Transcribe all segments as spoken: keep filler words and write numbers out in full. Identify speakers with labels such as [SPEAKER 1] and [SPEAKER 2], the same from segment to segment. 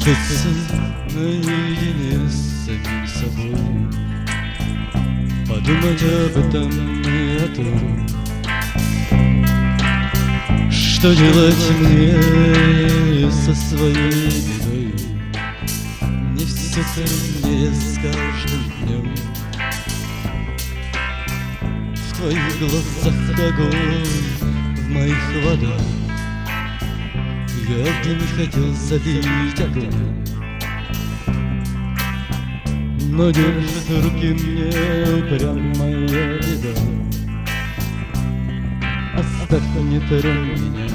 [SPEAKER 1] Остаться наедине с самим собой, подумать об этом и о том, что делать мне со своей бедой. Мне все труднее с каждым днем. В твоих глазах огонь, в моих вода. Я бы не хотел залить огонь, но держит руки мне упрямая беда. Оставь, не тронь меня.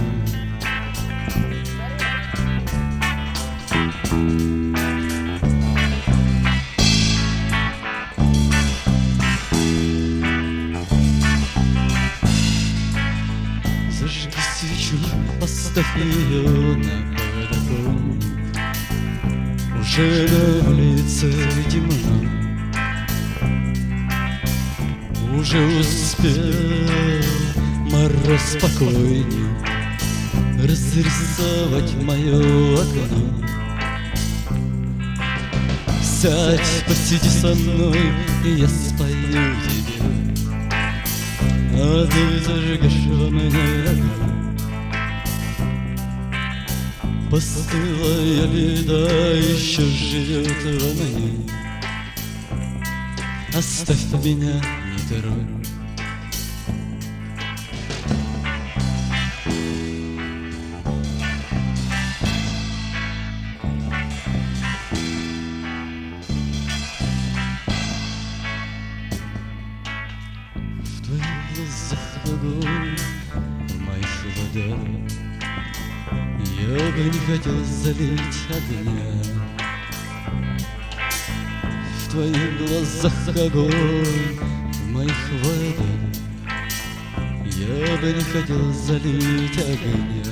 [SPEAKER 1] Зажги свечу, поставь ее на подоконник. Уже на улице темно, уже успел мороз спокойней разрисовать мое окно. Сядь, посиди со мной, и я спою тебе, а ты зажгешь во мне огонь. Постылая беда еще живет во мне. Оставь меня, не тронь. В твоих глазах огонь, в моих вода. Я бы не хотел залить огня. В твоих глазах огонь, в моих водах. Я бы не хотел залить огня.